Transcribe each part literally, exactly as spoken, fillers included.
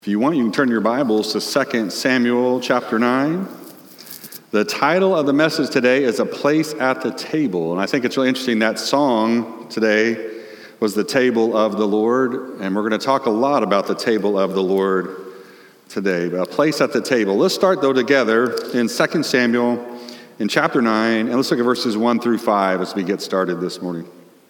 If you want, you can turn your Bibles to Second Samuel chapter nine. The title of the message today is A Place at the Table. And I think it's really interesting that song today was the table of the Lord. And we're going to talk a lot about the table of the Lord today. But a place at the table. Let's start, though, together in Second Samuel in chapter nine. And let's look at verses one through five as we get started this morning.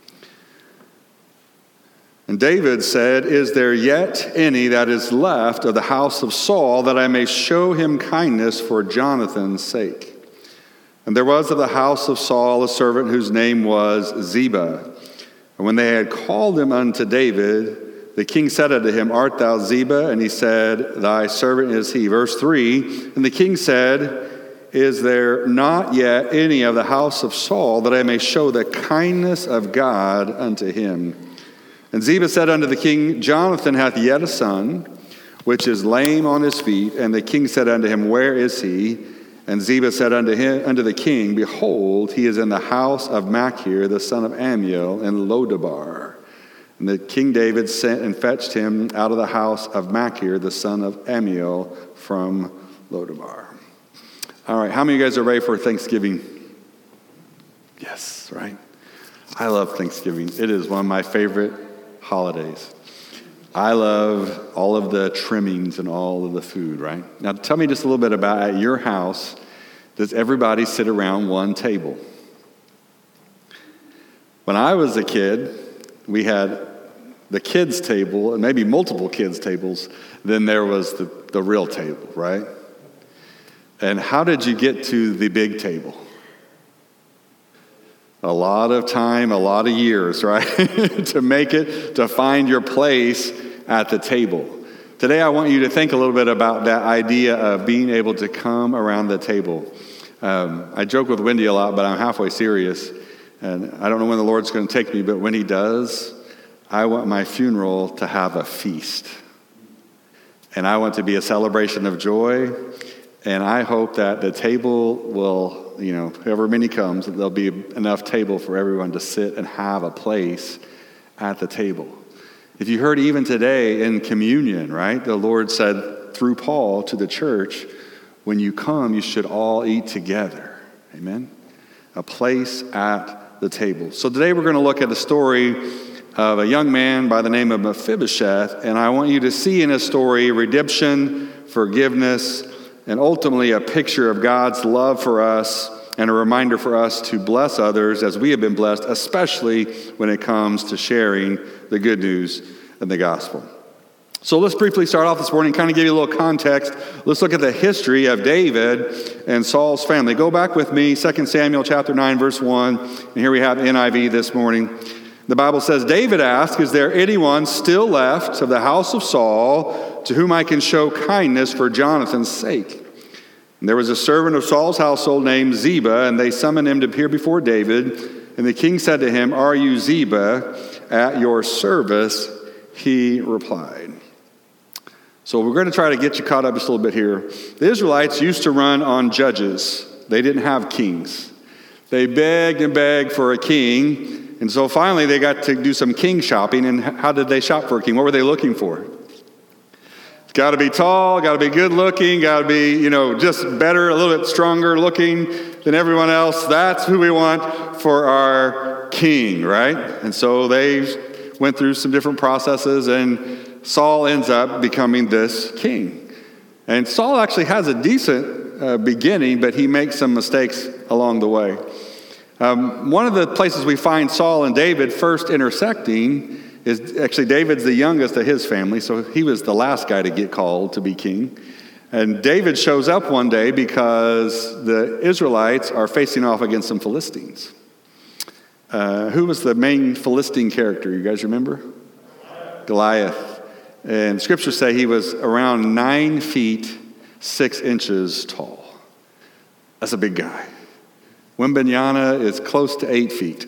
And David said, "Is there yet any that is left of the house of Saul, that I may show him kindness for Jonathan's sake? And there was of the house of Saul a servant whose name was Ziba. And when they had called him unto David, the king said unto him, Art thou Ziba? And he said, Thy servant is he." Verse three, and the king said, "Is there not yet any of the house of Saul, that I may show the kindness of God unto him?" And Ziba said unto the king, "Jonathan hath yet a son, which is lame on his feet." And the king said unto him, "Where is he?" And Ziba said unto him, unto the king, "Behold, he is in the house of Machir, the son of Ammiel, in Lodabar." And the king David sent and fetched him out of the house of Machir, the son of Ammiel, from Lodabar. All right, how many of you guys are ready for Thanksgiving? Yes, right? I love Thanksgiving. It is one of my favorite holidays. I love all of the trimmings and all of the food, right? Now tell me just a little bit about, at your house, does everybody sit around one table? When I was a kid, we had the kids' table, and maybe multiple kids' tables. Then there was the, the real table, right? And how did you get to the big table? A lot of time, a lot of years, right? to make it, to find your place at the table. Today I want you to think a little bit about that idea of being able to come around the table. Um, I joke with Wendy a lot, but I'm halfway serious. And I don't know when the Lord's going to take me, but when he does, I want my funeral to have a feast. And I want to be a celebration of joy. And I hope that the table will, you know, however many comes, that there'll be enough table for everyone to sit and have a place at the table. If you heard even today in communion, right, the Lord said through Paul to the church, when you come, you should all eat together. Amen? A place at the table. So today we're going to look at the story of a young man by the name of Mephibosheth, and I want you to see in his story redemption, forgiveness, and ultimately a picture of God's love for us and a reminder for us to bless others as we have been blessed, especially when it comes to sharing the good news and the gospel. So let's briefly start off this morning, kind of give you a little context. Let's look at the history of David and Saul's family. Go back with me, Second Samuel chapter nine, verse one. And here we have N I V this morning. The Bible says, David asked, "Is there anyone still left of the house of Saul to whom I can show kindness for Jonathan's sake?" And there was a servant of Saul's household named Ziba, and they summoned him to appear before David. And the king said to him, "Are you Ziba? At your service," he replied. So we're going to try to get you caught up just a little bit here. The Israelites used to run on judges. They didn't have kings. They begged and begged for a king. And so finally they got to do some king shopping. And how did they shop for a king? What were they looking for? It's got to be tall, got to be good looking, got to be, you know, just better, a little bit stronger looking than everyone else. That's who we want for our king, right? And so they went through some different processes, and Saul ends up becoming this king. And Saul actually has a decent uh, beginning, but he makes some mistakes along the way. Um, one of the places we find Saul and David first intersecting is actually David's the youngest of his family, so he was the last guy to get called to be king. And David shows up one day because the Israelites are facing off against some Philistines. Uh, who was the main Philistine character? You guys remember? Goliath. And scriptures say he was around nine feet, six inches tall. That's a big guy. Wimbenyana is close to eight feet.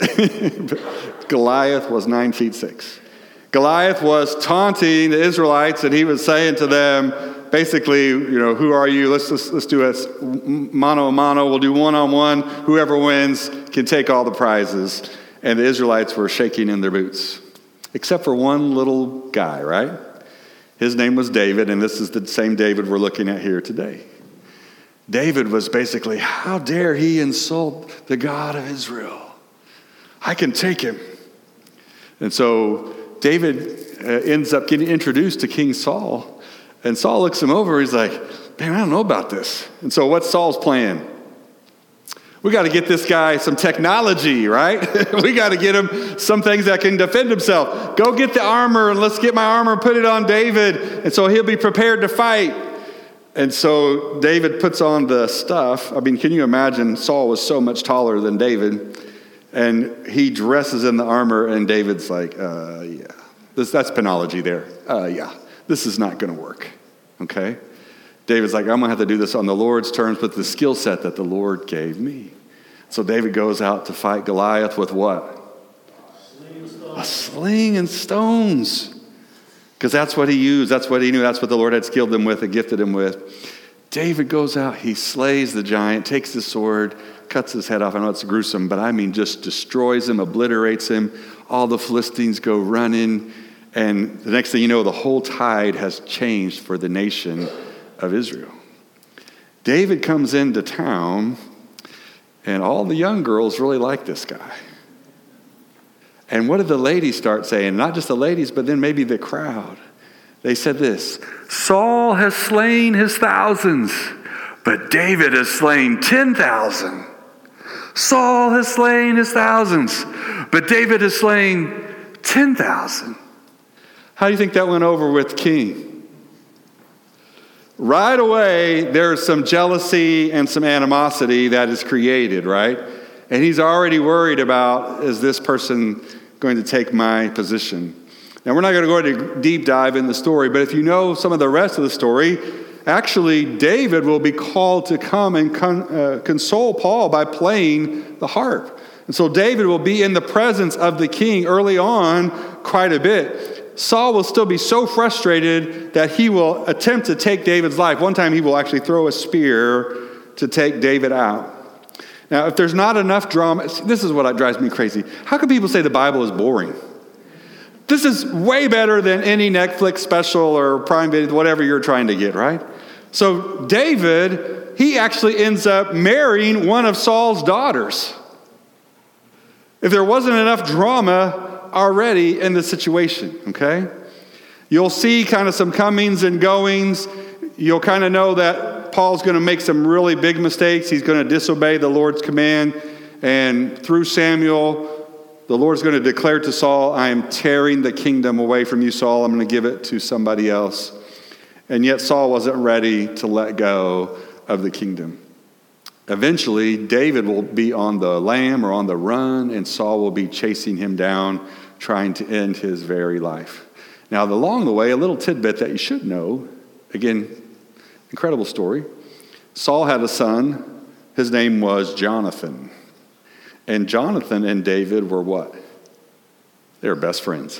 Goliath was nine feet six. Goliath was taunting the Israelites, and he was saying to them, basically, you know, who are you? Let's let's, let's do a mano a mano. We'll do one-on-one. Whoever wins can take all the prizes. And the Israelites were shaking in their boots, except for one little guy, right? His name was David, and this is the same David we're looking at here today. David was basically, how dare he insult the God of Israel? I can take him. And so David uh, ends up getting introduced to King Saul. And Saul looks him over. He's like, man, I don't know about this. And so what's Saul's plan? We got to get this guy some technology, right? We got to get him some things that can defend himself. Go get the armor and let's get my armor and put it on David. And so he'll be prepared to fight. And so David puts on the stuff. I mean, can you imagine? Saul was so much taller than David. And he dresses in the armor, and David's like, uh, yeah. This, that's penology there. Uh, yeah, this is not going to work, okay? David's like, I'm going to have to do this on the Lord's terms with the skill set that the Lord gave me. So David goes out to fight Goliath with what? A sling and stones. Because that's what he used. That's what he knew. That's what the Lord had skilled him with and gifted him with. David goes out. He slays the giant, takes the sword, cuts his head off. I know it's gruesome, but I mean just destroys him, obliterates him. All the Philistines go running. And the next thing you know, the whole tide has changed for the nation of Israel. David comes into town, and all the young girls really like this guy. And what did the ladies start saying? Not just the ladies, but then maybe the crowd. They said this, Saul has slain his thousands, but David has slain ten thousand. Saul has slain his thousands, but David has slain ten thousand. How do you think that went over with the king? Right away, there's some jealousy and some animosity that is created, right? And he's already worried about, is this person going to take my position? Now, we're not going to go into deep dive in the story, but if you know some of the rest of the story, actually, David will be called to come and con- uh, console Paul by playing the harp. And so David will be in the presence of the king early on quite a bit. Saul will still be so frustrated that he will attempt to take David's life. One time he will actually throw a spear to take David out. Now, if there's not enough drama, this is what drives me crazy. How can people say the Bible is boring? This is way better than any Netflix special or Prime Video, whatever you're trying to get, right? So David, he actually ends up marrying one of Saul's daughters. If there wasn't enough drama already in the situation, okay? You'll see kind of some comings and goings. You'll kind of know that Paul's going to make some really big mistakes. He's going to disobey the Lord's command. And through Samuel, the Lord's going to declare to Saul, I am tearing the kingdom away from you, Saul. I'm going to give it to somebody else. And yet Saul wasn't ready to let go of the kingdom. Eventually, David will be on the lam or on the run, and Saul will be chasing him down, trying to end his very life. Now, along the way, a little tidbit that you should know, again, incredible story. Saul had a son. His name was Jonathan. And Jonathan and David were what? They were best friends.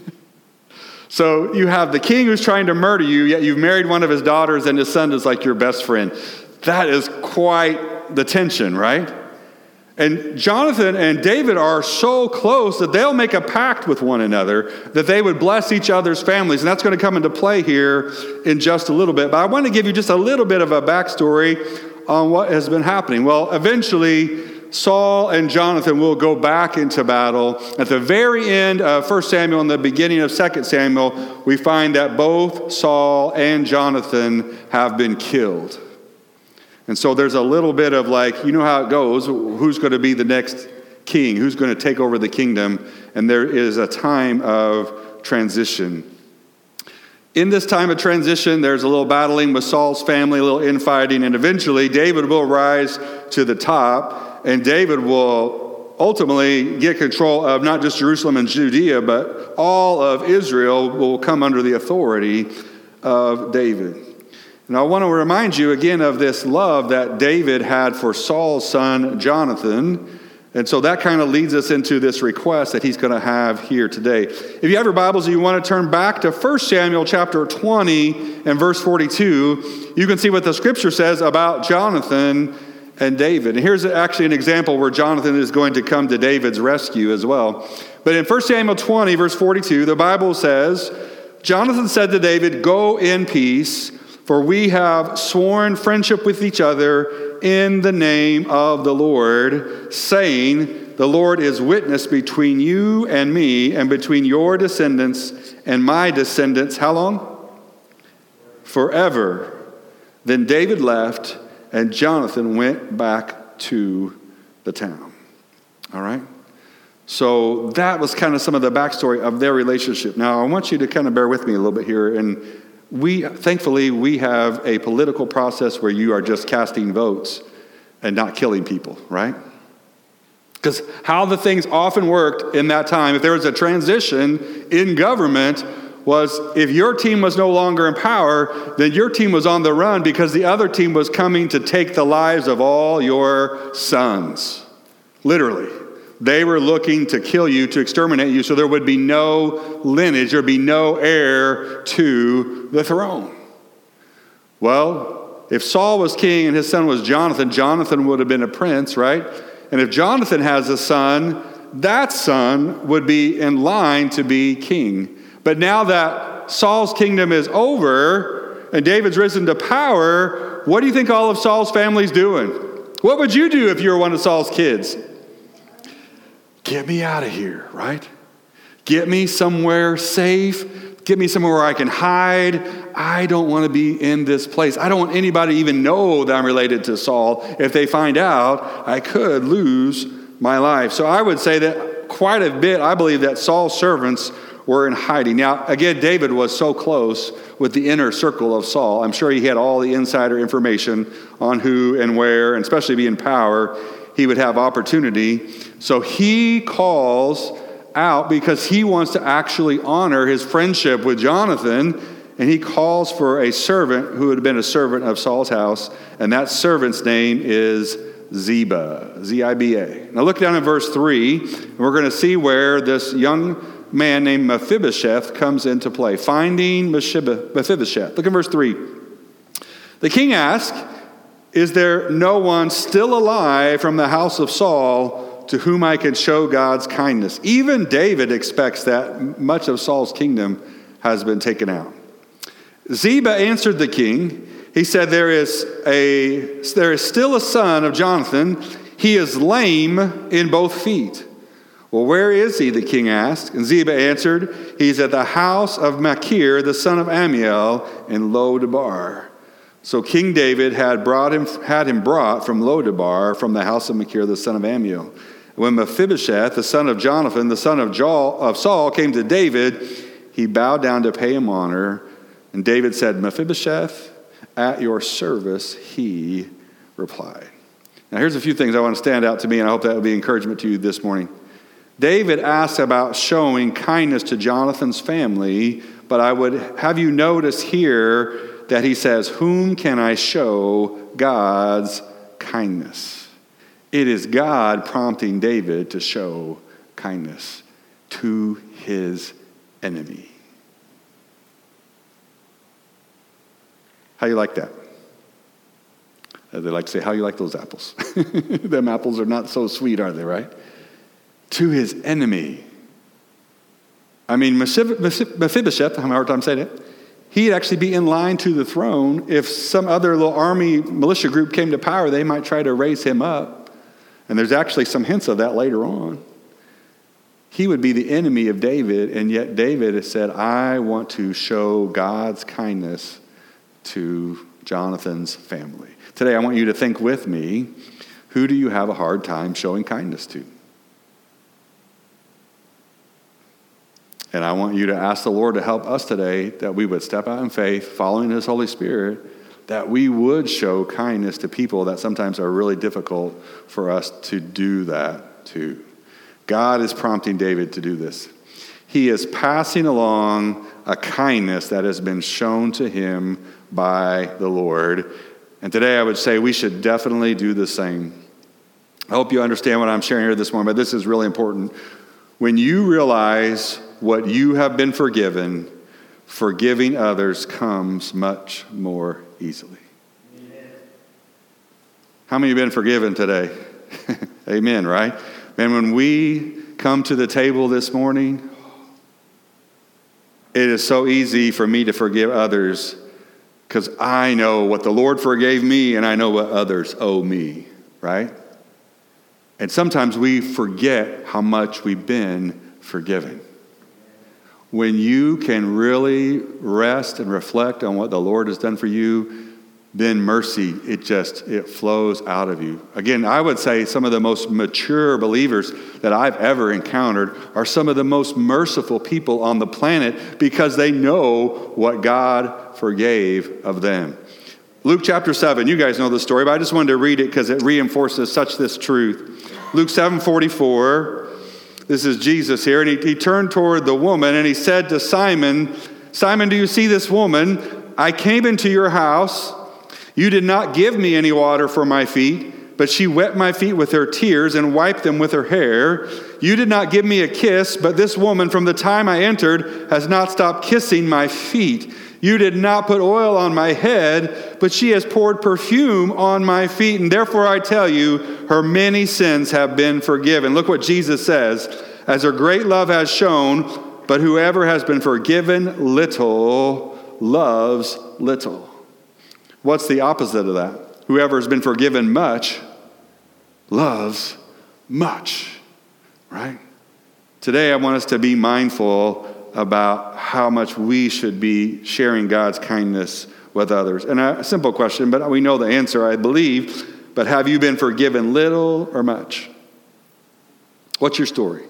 So you have the king who's trying to murder you, yet you've married one of his daughters, and his son is like your best friend. That is quite the tension, right? And Jonathan and David are so close that they'll make a pact with one another that they would bless each other's families. And that's going to come into play here in just a little bit. But I want to give you just a little bit of a backstory on what has been happening. Well, eventually, Saul and Jonathan will go back into battle. At the very end of First Samuel and the beginning of Second Samuel, we find that both Saul and Jonathan have been killed. And so there's a little bit of like, you know how it goes, who's going to be the next king? Who's going to take over the kingdom? And there is a time of transition. In this time of transition, there's a little battling with Saul's family, a little infighting, and eventually David will rise to the top, and David will ultimately get control of not just Jerusalem and Judea, but all of Israel will come under the authority of David. And I want to remind you again of this love that David had for Saul's son, Jonathan. And so that kind of leads us into this request that he's going to have here today. If you have your Bibles and you want to turn back to First Samuel chapter twenty and verse forty-two, you can see what the scripture says about Jonathan and David. And here's actually an example where Jonathan is going to come to David's rescue as well. But in First Samuel twenty, verse forty-two, the Bible says, Jonathan said to David, "Go in peace, for we have sworn friendship with each other in the name of the Lord, saying, the Lord is witness between you and me, and between your descendants and my descendants." How long? Forever. Then David left, and Jonathan went back to the town. All right? So that was kind of some of the backstory of their relationship. Now, I want you to kind of bear with me a little bit here. And we, thankfully, we have a political process where you are just casting votes and not killing people, right? Because how the things often worked in that time, if there was a transition in government, was if your team was no longer in power, then your team was on the run because the other team was coming to take the lives of all your sons. Literally. They were looking to kill you, to exterminate you, so there would be no lineage, there would be no heir to the throne. Well, if Saul was king and his son was Jonathan, Jonathan would have been a prince, right? And if Jonathan has a son, that son would be in line to be king. But now that Saul's kingdom is over and David's risen to power, what do you think all of Saul's family's doing? What would you do if you were one of Saul's kids? Get me out of here, right? Get me somewhere safe. Get me somewhere where I can hide. I don't want to be in this place. I don't want anybody to even know that I'm related to Saul. If they find out, I could lose my life. So I would say that quite a bit, I believe that Saul's servants were in hiding. Now, again, David was so close with the inner circle of Saul. I'm sure he had all the insider information on who and where, and especially being in power, he would have opportunity. So he calls out because he wants to actually honor his friendship with Jonathan, and he calls for a servant who had been a servant of Saul's house, and that servant's name is Ziba, Z I B A. Now look down at verse three, and we're going to see where this young man named Mephibosheth comes into play. Finding Mephibosheth. Look at verse three. The king asked, "Is there no one still alive from the house of Saul to whom I can show God's kindness?" Even David expects that much of Saul's kingdom has been taken out. Ziba answered the king. He said, there is a there is still a son of Jonathan. He is lame in both feet. "Well, where is he?" the king asked. And Ziba answered, "He's at the house of Machir, the son of Ammiel, in Lo-debar." So King David had brought him had him brought from Lo-debar, from the house of Machir, the son of Ammiel. When Mephibosheth, the son of Jonathan, the son of, Jaul, of Saul, came to David, he bowed down to pay him honor. And David said, "Mephibosheth, at your service," he replied. Now here's a few things I want to stand out to me, and I hope that will be encouragement to you this morning. David asks about showing kindness to Jonathan's family, but I would have you notice here that he says, whom can I show God's kindness? It is God prompting David to show kindness to his enemy. How you like that? As they like to say, how you like those apples? Them apples are not so sweet, are they, right? To his enemy. I mean, Mephibosheth, I'm having a hard time saying it, he'd actually be in line to the throne. If some other little army militia group came to power, they might try to raise him up. And there's actually some hints of that later on. He would be the enemy of David, and yet David has said, I want to show God's kindness to Jonathan's family. Today, I want you to think with me, who do you have a hard time showing kindness to? And I want you to ask the Lord to help us today that we would step out in faith, following his Holy Spirit, that we would show kindness to people that sometimes are really difficult for us to do that to. God is prompting David to do this. He is passing along a kindness that has been shown to him by the Lord. And today I would say we should definitely do the same. I hope you understand what I'm sharing here this morning, but this is really important. When you realize what you have been forgiven, forgiving others comes much more easily. Amen. How many have been forgiven today? Amen, right? And when we come to the table this morning, it is so easy for me to forgive others because I know what the Lord forgave me and I know what others owe me, right? And sometimes we forget how much we've been forgiven. When you can really rest and reflect on what the Lord has done for you, then mercy, it just, it flows out of you. Again, I would say some of the most mature believers that I've ever encountered are some of the most merciful people on the planet because they know what God forgave of them. Luke chapter seven, you guys know the story, but I just wanted to read it because it reinforces such this truth. Luke seven forty-four, this is Jesus here, and he, he turned toward the woman and he said to Simon, Simon, do you see this woman? I came into your house. You did not give me any water for my feet, but she wet my feet with her tears and wiped them with her hair. You did not give me a kiss, but this woman from the time I entered has not stopped kissing my feet. You did not put oil on my head, but she has poured perfume on my feet. And therefore I tell you, her many sins have been forgiven. Look what Jesus says, as her great love has shown, but whoever has been forgiven little loves little. What's the opposite of that? Whoever has been forgiven much loves much, right? Today I want us to be mindful about how much we should be sharing God's kindness with others. And a simple question, but we know the answer, I believe. But have you been forgiven little or much? What's your story?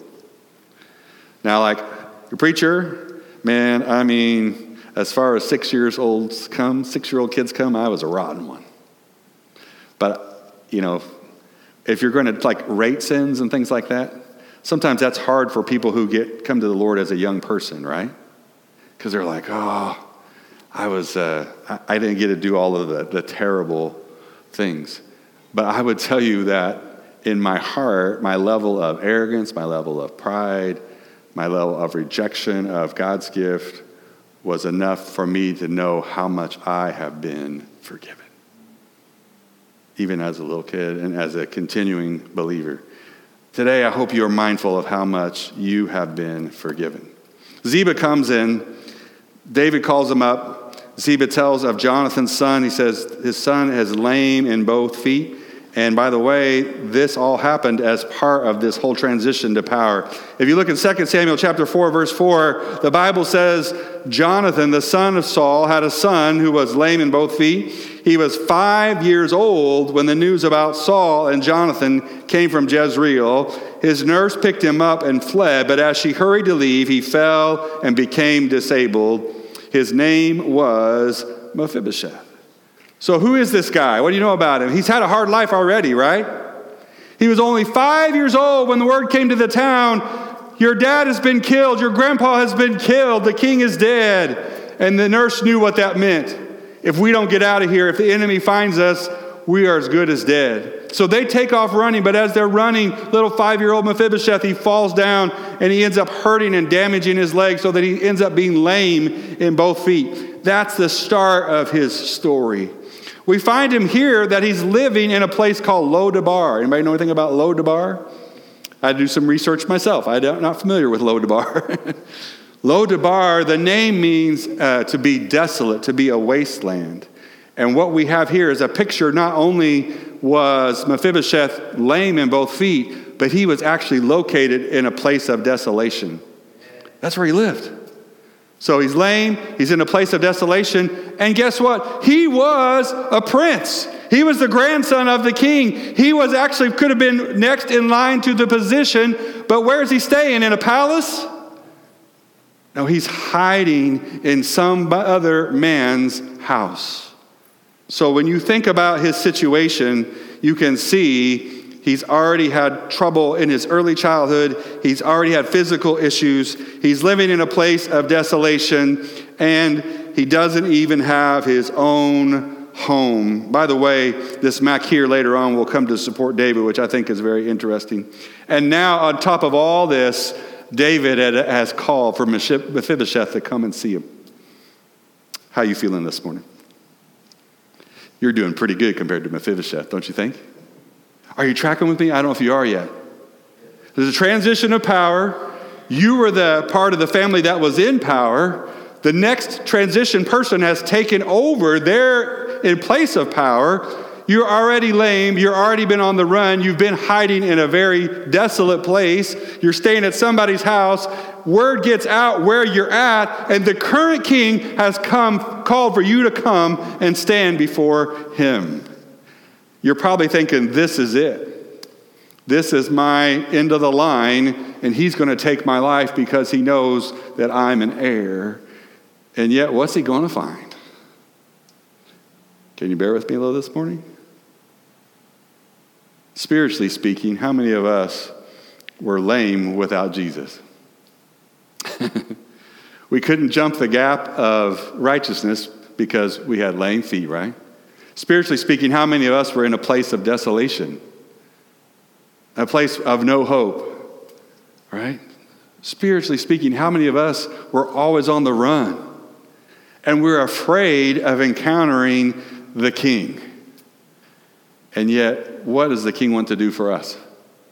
Now, like your preacher, man, I mean, as far as six years olds come, six-year-old kids come, I was a rotten one. But, you know, if you're going to like rate sins and things like that, sometimes that's hard for people who get come to the Lord as a young person, right? Because they're like, oh, I was, uh, I, I didn't get to do all of the, the terrible things. But I would tell you that in my heart, my level of arrogance, my level of pride, my level of rejection of God's gift was enough for me to know how much I have been forgiven. Even as a little kid and as a continuing believer. Today, I hope you're mindful of how much you have been forgiven. Ziba comes in. David calls him up. Ziba tells of Jonathan's son. He says his son is lame in both feet. And by the way, this all happened as part of this whole transition to power. If you look at Second Samuel chapter four, verse four, the Bible says Jonathan, the son of Saul, had a son who was lame in both feet. He was five years old when the news about Saul and Jonathan came from Jezreel. His nurse picked him up and fled, but as she hurried to leave, he fell and became disabled. His name was Mephibosheth. So who is this guy? What do you know about him? He's had a hard life already, right? He was only five years old when the word came to the town, your dad has been killed, your grandpa has been killed, the king is dead. And the nurse knew what that meant. If we don't get out of here, if the enemy finds us, we are as good as dead. So they take off running, but as they're running, little five-year-old Mephibosheth, he falls down and he ends up hurting and damaging his leg so that he ends up being lame in both feet. That's the start of his story. We find him here that he's living in a place called Lo-Debar. Anybody know anything about Lo-Debar? I had to do some research myself. I'm not familiar with Lo-Debar. Lo-Debar, the name means uh, to be desolate, to be a wasteland. And what we have here is a picture. Not only was Mephibosheth lame in both feet, but he was actually located in a place of desolation. That's where he lived. So he's lame, he's in a place of desolation, and guess what? He was a prince. He was the grandson of the king. He was actually, could have been next in line to the position, but where is he staying? In a palace? No, he's hiding in some other man's house. So when you think about his situation, you can see he's already had trouble in his early childhood. He's already had physical issues. He's living in a place of desolation, and he doesn't even have his own home. By the way, this Machir later on will come to support David, which I think is very interesting. And now, on top of all this, David has called for Mephibosheth to come and see him. How are you feeling this morning? You're doing pretty good compared to Mephibosheth, don't you think? Are you tracking with me? I don't know if you are yet. There's a transition of power. You were the part of the family that was in power, The next transition person has taken over. They're in place of power. You're already lame. You've already been on the run. You've been hiding in a very desolate place. You're staying at somebody's house. Word gets out where you're at, and the current king has come, called for you to come and stand before him. You're probably thinking, this is it. This is my end of the line, and he's going to take my life because he knows that I'm an heir. And yet, what's he going to find? Can you bear with me a little this morning? Spiritually speaking, how many of us were lame without Jesus? We couldn't jump the gap of righteousness because we had lame feet, right? Spiritually speaking, how many of us were in a place of desolation? A place of no hope, right? Spiritually speaking, how many of us were always on the run? And we're afraid of encountering the king. And yet, what does the king want to do for us?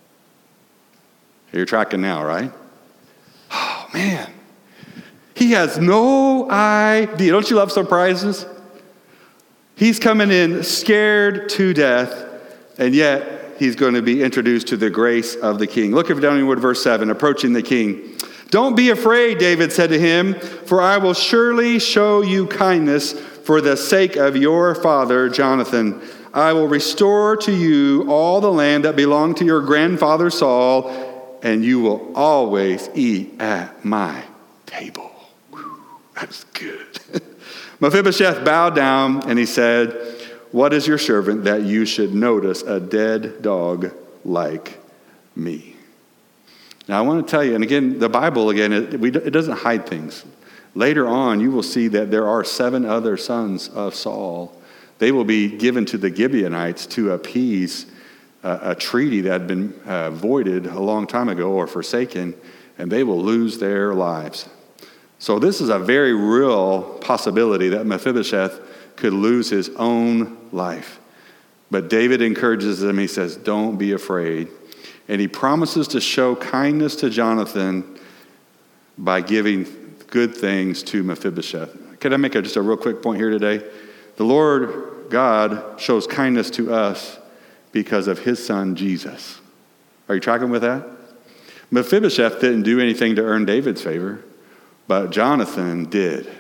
You're tracking now, right? Oh, man. He has no idea. Don't you love surprises? He's coming in scared to death, and yet he's going to be introduced to the grace of the king. Look at down in verse seven, approaching the king. Don't be afraid, David said to him, for I will surely show you kindness for the sake of your father, Jonathan. I will restore to you all the land that belonged to your grandfather Saul, and you will always eat at my table. Whew, that's good. Mephibosheth bowed down, and he said, what is your servant that you should notice a dead dog like me? Now, I want to tell you, and again, the Bible, again, it, we, it doesn't hide things. Later on, you will see that there are seven other sons of Saul. They will be given to the Gibeonites to appease uh, a treaty that had been uh, voided a long time ago or forsaken, and they will lose their lives. So this is a very real possibility that Mephibosheth could lose his own life. But David encourages him. He says, don't be afraid. And he promises to show kindness to Jonathan by giving good things to Mephibosheth. Can I make a, just a real quick point here today? The Lord God shows kindness to us because of his son, Jesus. Are you tracking with that? Mephibosheth didn't do anything to earn David's favor, but Jonathan did.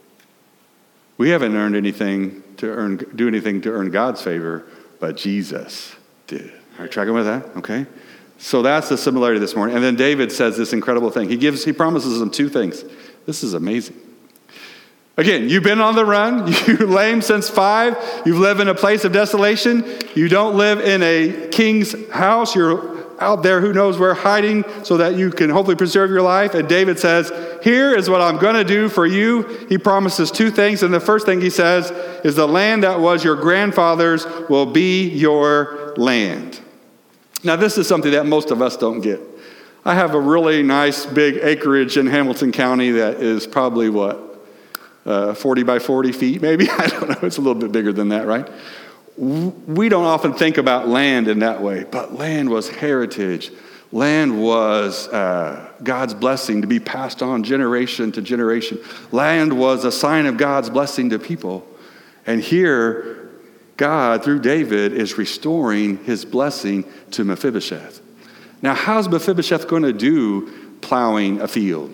We haven't earned anything to earn, do anything to earn God's favor, but Jesus did. Are you tracking with that? Okay. So that's the similarity this morning. And then David says this incredible thing. He gives, he promises them two things. This is amazing. Again, you've been on the run. You're lame since five. You've lived in a place of desolation. You don't live in a king's house. You're out there, who knows where, hiding so that you can hopefully preserve your life. And David says, here is what I'm going to do for you. He promises two things. And the first thing he says is the land that was your grandfather's will be your land. Now, this is something that most of us don't get. I have a really nice big acreage in Hamilton County that is probably, what, uh, forty by forty feet maybe? I don't know. It's a little bit bigger than that, right? We don't often think about land in that way, but land was heritage. Land was uh, God's blessing to be passed on generation to generation. Land was a sign of God's blessing to people. And here, God, through David, is restoring his blessing to Mephibosheth. Now, how's Mephibosheth going to do plowing a field?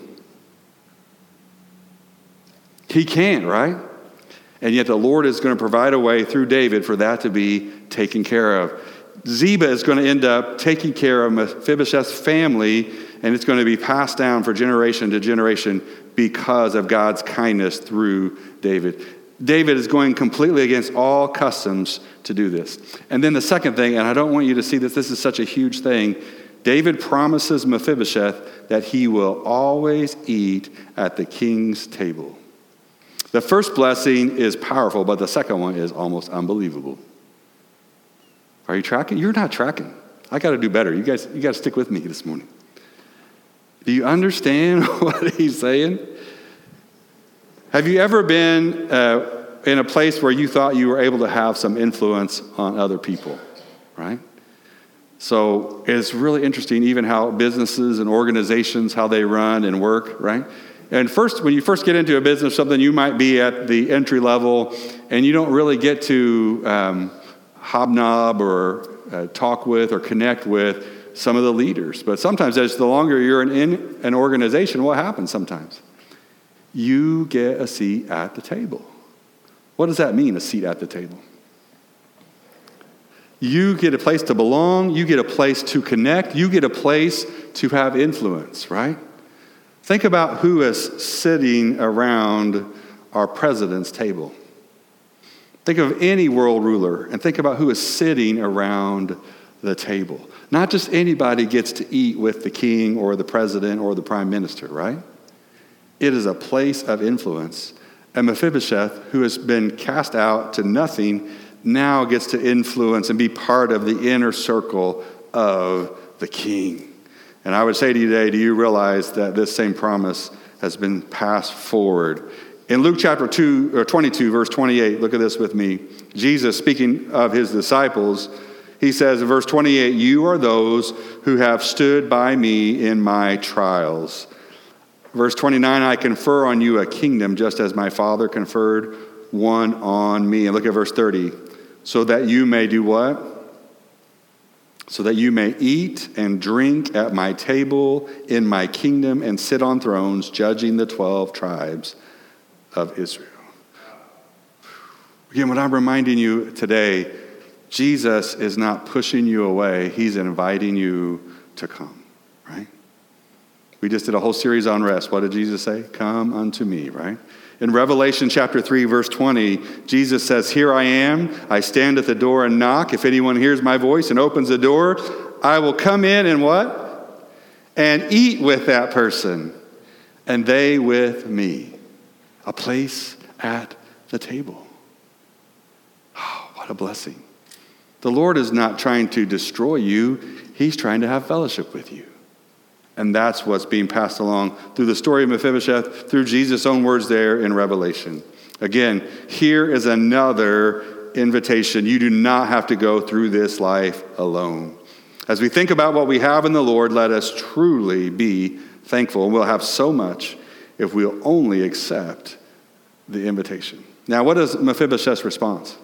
He can't, right? And yet the Lord is going to provide a way through David for that to be taken care of. Ziba is going to end up taking care of Mephibosheth's family, and it's going to be passed down for generation to generation because of God's kindness through David. David is going completely against all customs to do this. And then the second thing, and I don't want you to see that this is such a huge thing, David promises Mephibosheth that he will always eat at the king's table. The first blessing is powerful, but the second one is almost unbelievable. Are you tracking? You're not tracking. I got to do better. You guys, you got to stick with me this morning. Do you understand what he's saying? Have you ever been uh, in a place where you thought you were able to have some influence on other people, right? So it's really interesting even how businesses and organizations, how they run and work, right? And first, when you first get into a business, something you might be at the entry level, and you don't really get to um, hobnob or uh, talk with or connect with some of the leaders. But sometimes, as the longer you're in, in an organization, what happens sometimes? You get a seat at the table. What does that mean, a seat at the table? You get a place to belong. You get a place to connect. You get a place to have influence, right? Think about who is sitting around our president's table. Think of any world ruler and think about who is sitting around the table. Not just anybody gets to eat with the king or the president or the prime minister, right? It is a place of influence. And Mephibosheth, who has been cast out to nothing, now gets to influence and be part of the inner circle of the king. And I would say to you today, do you realize that this same promise has been passed forward? In Luke chapter two, or twenty-two, verse twenty-eight, look at this with me. Jesus, speaking of his disciples, he says in verse twenty-eight, "You are those who have stood by me in my trials." Verse twenty-nine, "I confer on you a kingdom just as my Father conferred one on me." And look at verse thirty. "So that you may do what? So that you may eat and drink at my table in my kingdom and sit on thrones, judging the twelve tribes of Israel." Again, what I'm reminding you today, Jesus is not pushing you away. He's inviting you to come, right? We just did a whole series on rest. What did Jesus say? Come unto me, right? In Revelation chapter three, verse twenty, Jesus says, "Here I am. I stand at the door and knock. If anyone hears my voice and opens the door, I will come in and what? And eat with that person, and they with me." A place at the table. Oh, what a blessing. The Lord is not trying to destroy you. He's trying to have fellowship with you. And that's what's being passed along through the story of Mephibosheth, through Jesus' own words there in Revelation. Again, here is another invitation. You do not have to go through this life alone. As we think about what we have in the Lord, let us truly be thankful. And we'll have so much if we'll only accept the invitation. Now, what is Mephibosheth's response?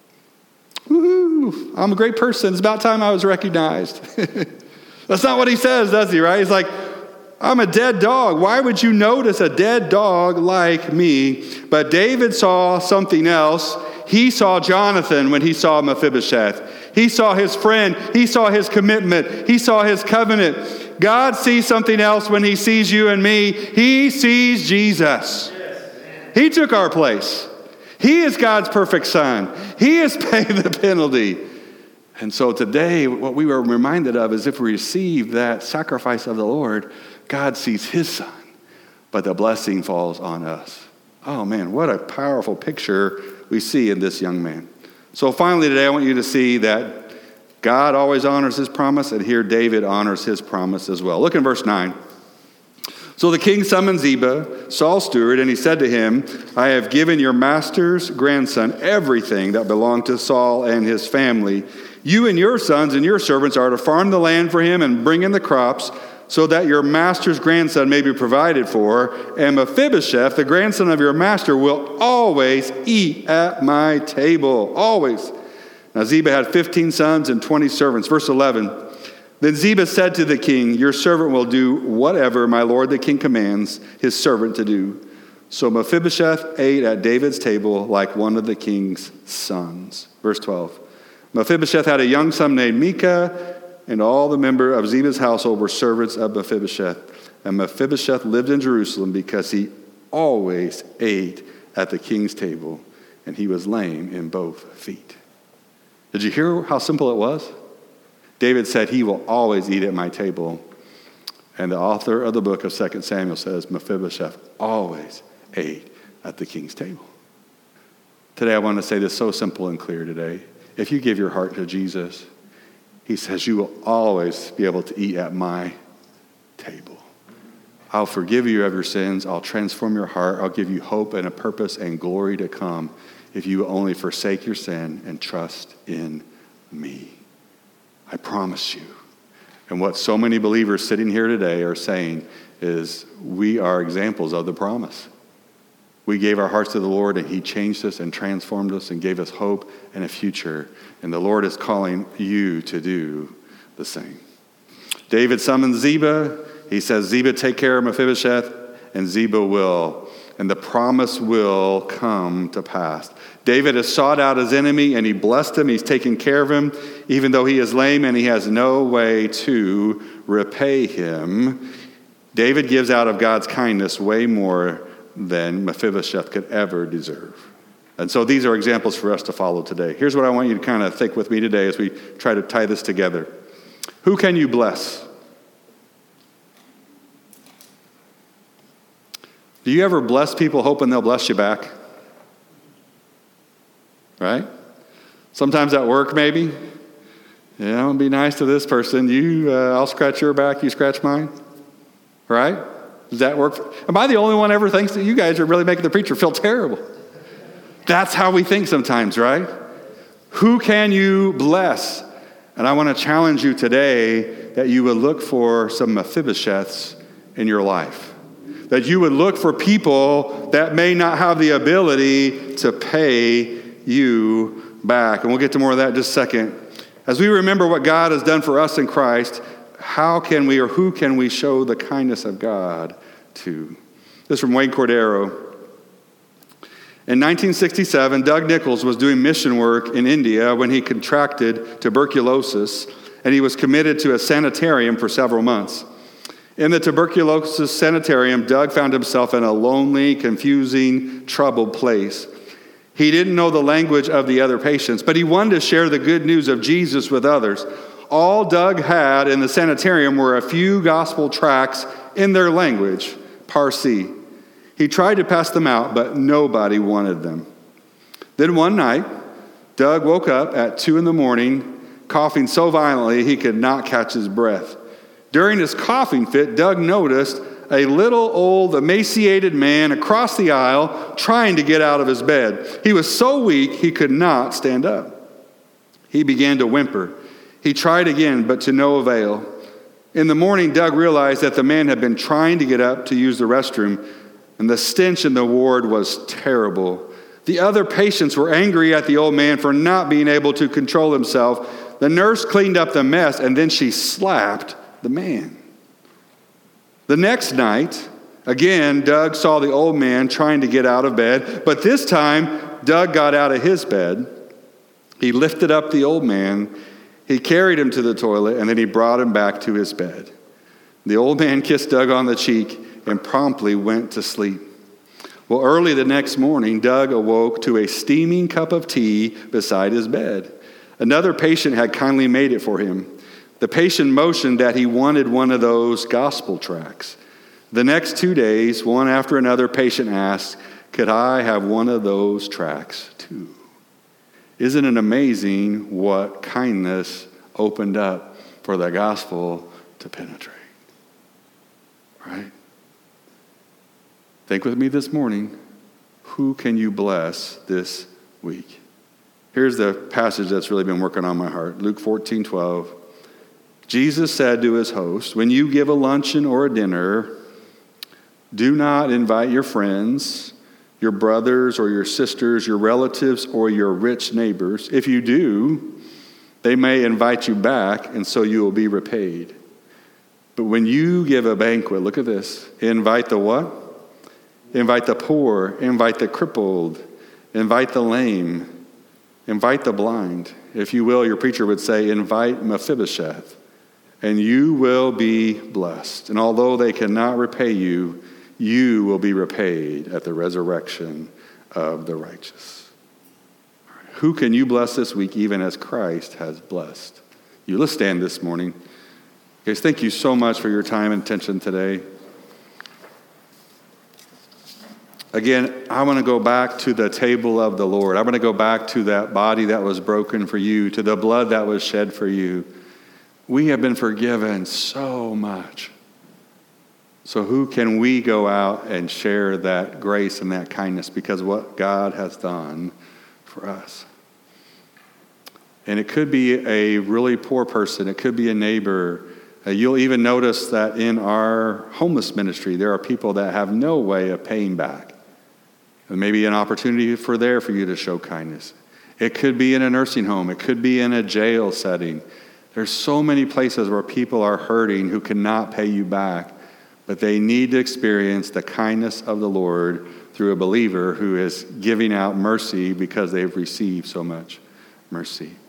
Woo-hoo, I'm a great person. It's about time I was recognized. That's not what he says, does he, right? He's like, I'm a dead dog. Why would you notice a dead dog like me? But David saw something else. He saw Jonathan when he saw Mephibosheth. He saw his friend. He saw his commitment. He saw his covenant. God sees something else when he sees you and me. He sees Jesus. He took our place. He is God's perfect son. He has paid the penalty. And so today, what we were reminded of is if we receive that sacrifice of the Lord, God sees his son, but the blessing falls on us. Oh man, what a powerful picture we see in this young man. So finally today, I want you to see that God always honors his promise, and here David honors his promise as well. Look in verse nine. "So the king summoned Ziba, Saul's steward, and he said to him, I have given your master's grandson everything that belonged to Saul and his family. You and your sons and your servants are to farm the land for him and bring in the crops so that your master's grandson may be provided for. And Mephibosheth, the grandson of your master, will always eat at my table." Always. Now Ziba had fifteen sons and twenty servants. Verse eleven. "Then Ziba said to the king, your servant will do whatever my lord the king commands his servant to do. So Mephibosheth ate at David's table like one of the king's sons." Verse twelve. "Mephibosheth had a young son named Micah, and all the members of Ziba's household were servants of Mephibosheth. And Mephibosheth lived in Jerusalem because he always ate at the king's table, and he was lame in both feet." Did you hear how simple it was? David said, he will always eat at my table. And the author of the book of Second Samuel says, Mephibosheth always ate at the king's table. Today, I want to say this so simple and clear today. If you give your heart to Jesus, he says, you will always be able to eat at my table. I'll forgive you of your sins. I'll transform your heart. I'll give you hope and a purpose and glory to come if you only forsake your sin and trust in me. I promise you. And what so many believers sitting here today are saying is we are examples of the promise. We gave our hearts to the Lord, and he changed us and transformed us and gave us hope and a future. And the Lord is calling you to do the same. David summons Ziba. He says, Ziba, take care of Mephibosheth, and Ziba will. And the promise will come to pass. David has sought out his enemy, and he blessed him. He's taken care of him, even though he is lame and he has no way to repay him. David gives out of God's kindness way more than Mephibosheth could ever deserve. And so these are examples for us to follow today. Here's what I want you to kind of think with me today as we try to tie this together. Who can you bless? Do you ever bless people hoping they'll bless you back? Right? Sometimes at work, maybe. Yeah, I'm going to be nice to this person. You, uh, I'll scratch your back, you scratch mine. Right? Does that work? Am I the only one ever thinks that you guys are really making the preacher feel terrible? That's how we think sometimes, right? Who can you bless? And I want to challenge you today that you would look for some Mephibosheths in your life. That you would look for people that may not have the ability to pay you back. And we'll get to more of that in just a second. As we remember what God has done for us in Christ, how can we or who can we show the kindness of God to? This is from Wayne Cordero. In nineteen sixty-seven, Doug Nichols was doing mission work in India when he contracted tuberculosis, and he was committed to a sanitarium for several months. In the tuberculosis sanitarium, Doug found himself in a lonely, confusing, troubled place. He didn't know the language of the other patients, but he wanted to share the good news of Jesus with others. All Doug had in the sanitarium were a few gospel tracts in their language, Parsi. He tried to pass them out, but nobody wanted them. Then one night, Doug woke up at two in the morning, coughing so violently he could not catch his breath. During his coughing fit, Doug noticed a little old emaciated man across the aisle trying to get out of his bed. He was so weak he could not stand up. He began to whimper. He tried again, but to no avail. In the morning, Doug realized that the man had been trying to get up to use the restroom, and the stench in the ward was terrible. The other patients were angry at the old man for not being able to control himself. The nurse cleaned up the mess, and then she slapped the man. The next night, again, Doug saw the old man trying to get out of bed, but this time, Doug got out of his bed. He lifted up the old man. He carried him to the toilet, and then he brought him back to his bed. The old man kissed Doug on the cheek and promptly went to sleep. Well, early the next morning, Doug awoke to a steaming cup of tea beside his bed. Another patient had kindly made it for him. The patient motioned that he wanted one of those gospel tracts. The next two days, one after another patient asked, "Could I have one of those tracts too?" Isn't it amazing what kindness opened up for the gospel to penetrate? Right? Think with me this morning, who can you bless this week? Here's the passage that's really been working on my heart. Luke fourteen twelve. Jesus said to his host, "When you give a luncheon or a dinner, do not invite your friends, your brothers or your sisters, your relatives or your rich neighbors. If you do, they may invite you back, and so you will be repaid. But when you give a banquet," look at this, "invite the what? Invite the poor, invite the crippled, invite the lame, invite the blind." If you will, your preacher would say, invite Mephibosheth, and you will be blessed. And although they cannot repay you, you will be repaid at the resurrection of the righteous. Who can you bless this week, even as Christ has blessed you? Let's stand this morning. Guys, thank you so much for your time and attention today. Again, I want to go back to the table of the Lord. I want to go back to that body that was broken for you, to the blood that was shed for you. We have been forgiven so much. So who can we go out and share that grace and that kindness because of what God has done for us? And it could be a really poor person. It could be a neighbor. Uh, you'll even notice that in our homeless ministry, there are people that have no way of paying back. There may be an opportunity for there for you to show kindness. It could be in a nursing home. It could be in a jail setting. There's so many places where people are hurting who cannot pay you back, but they need to experience the kindness of the Lord through a believer who is giving out mercy because they've received so much mercy.